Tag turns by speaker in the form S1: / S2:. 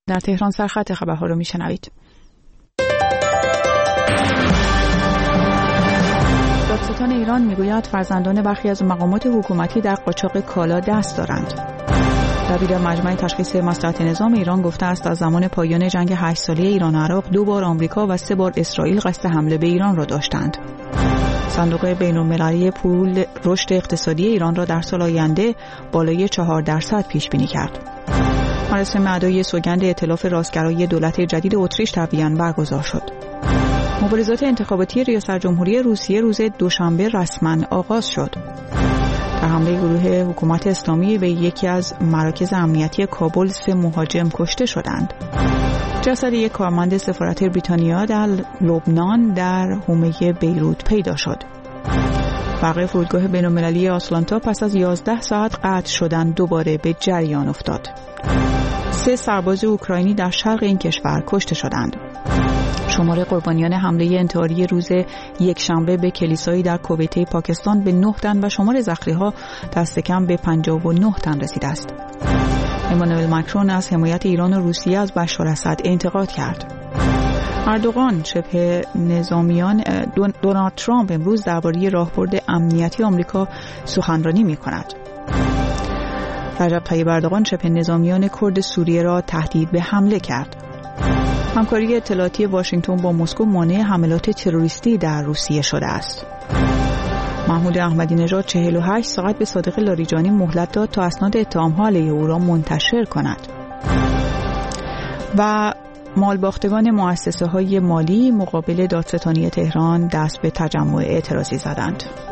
S1: در تهران سرخط خبرها رو میشنوید. دادستان ایران میگوید فرزندان برخی از مقامات حکومتی در قاچاق کالا دست دارند. دبیر مجمع تشخیص مصلحت نظام ایران گفته است از زمان پایان جنگ 8 ساله ایران و عراق 2 بار آمریکا و 3 بار اسرائیل قصد حمله به ایران را داشتند. صندوق بین‌المللی پول رشد اقتصادی ایران را در سال آینده بالای 4% پیش بینی کرد. مراسم ادای سوگند ائتلاف راستگرای دولت جدید اتریش در وین برگزار شد. مبارزات انتخاباتی ریاست جمهوری روسیه روز دوشنبه رسما آغاز شد. در حمله گروه حکومت اسلامی به یکی از مراکز امنیتی کابل 3 مهاجم کشته شدند. جسد یک کارمند سفارت بریتانیا در لبنان در حومه بیروت پیدا شد. برق فرودگاه بین‌المللی آتلانتا پس از 11 ساعت قطع شدن دوباره به جریان افتاد. 3 سرباز اوکراینی در شرق این کشور کشته شدند. شمار قربانیان حمله انتحاری روز یکشنبه به کلیسایی در کویت پاکستان به 9 تن و شمار زخمی‌ها دست کم به 59 تن رسیده است. امانوئل ماکرون از حمایت ایران و روسیه از بشار اسد انتقاد کرد. اردوغان شبه نظامیان دونالد ترامپ امروز درباره راهبرد امنیتی آمریکا سخنرانی می‌کند. رجب طیب اردوغان شبه نظامیان کرد سوریه را تهدید به حمله کرد. همکاری اطلاعاتی واشنگتن با مسکو مانع حملات تروریستی در روسیه شده است. محمود احمدی نژاد 48 ساعت به صادق لاریجانی مهلت داد تا اسناد اتهام‌ها علیه او را منتشر کند. و مالباختگان مؤسسه‌های مالی مقابل دادستانی تهران دست به تجمع اعتراضی زدند.